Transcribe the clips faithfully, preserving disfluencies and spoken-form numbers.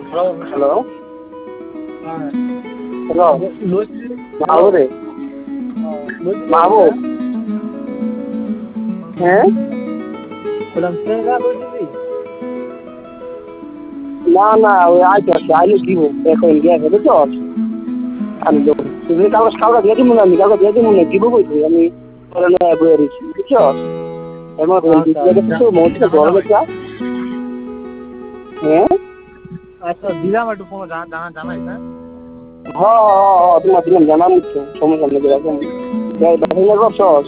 hello hello Mahbub রে মাহবু হ্যাঁ না না ওই আইতে আসছে আইলে দিব এখন গিয়ে হবে তো আমি দেবো তুমি কাগজ কাগজ দিয়ে দিব না আমি কাগজ দিয়ে দিব না দিব বলছি আমি বয়ে রয়েছি বুঝছো এমন কিছু মধ্যে বড় বেচা হ্যাঁ আচ্ছা দিলাম একটু ফোন জানা জানাই হ্যাঁ হ্যাঁ হ্যাঁ তোমার দিলাম জানাম তো সমস্যা নেই এরকম ব্যবসা করছস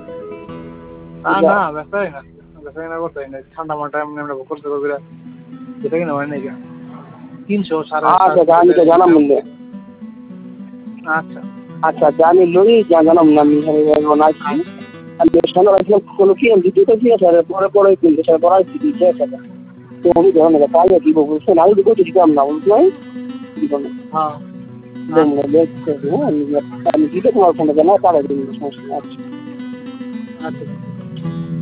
না ব্যবসায়ী না ব্যবসায়ী না করতে না ঠান্ডা মাঠে এমনি আমরা করতে করবে যেটা কিনা হয় নাকি তিনশো সাড়ে আচ্ছা জানি তো জানাম বললে আচ্ছা আচ্ছা জানি লই জানাম না আমি নাইছি আমি সামনে রাখলাম কোনো কি আমি দুটো কি আছে পরে পরে কিনতে স্যার পড়াইছি দিচ্ছে স্যার তো আমি ধরো না তাই দিব বলছে না দিব তো দিতাম না বলছি নাই দিব না হ্যাঁ আমি দিতে তোমার ফোনে জানা তারা দিন সমস্যা আচ্ছা আচ্ছা